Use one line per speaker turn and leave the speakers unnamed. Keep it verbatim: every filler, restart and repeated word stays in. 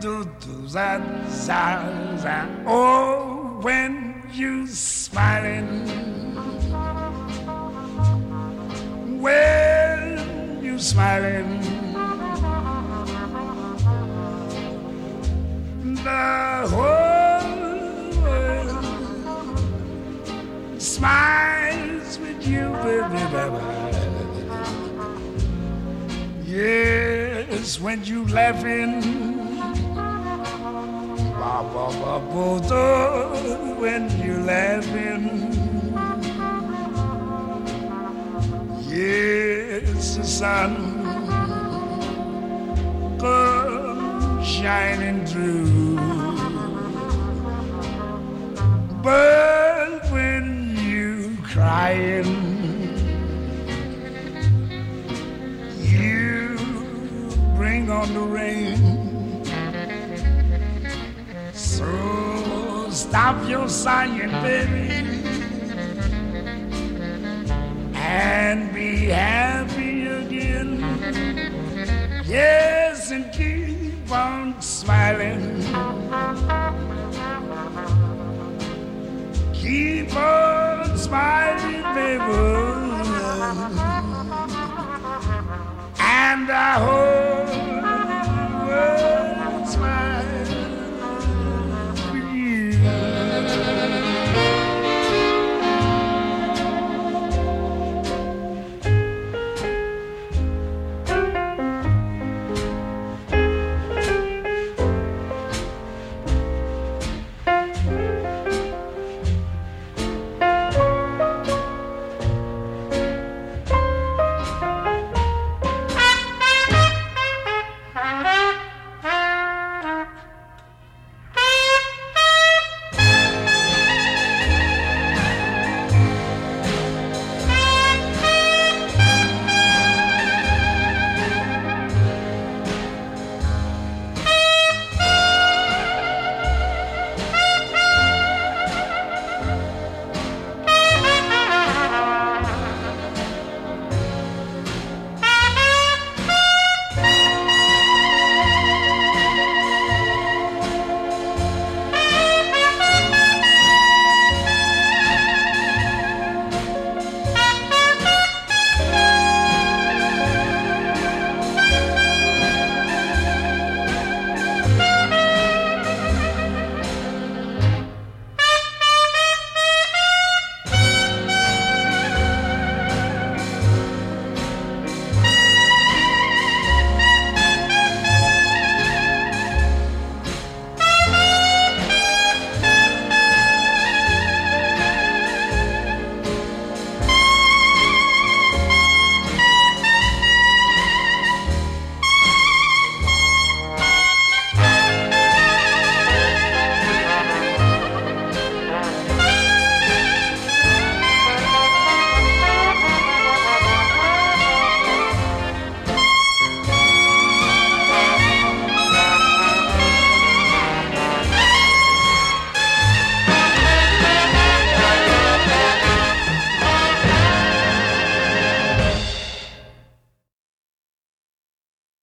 do do za za za. Oh, when you smiling, when you smiling, the whole world smiles with you, baby, baby. Yes, when you laughing, ba ba ba ba da, when you laughing, yes, the sun comes shining through, but when you crying, bring on the rain. So stop your sighing, baby, and be happy again. Yes, and keep on smiling. Keep on smiling, baby, and I hope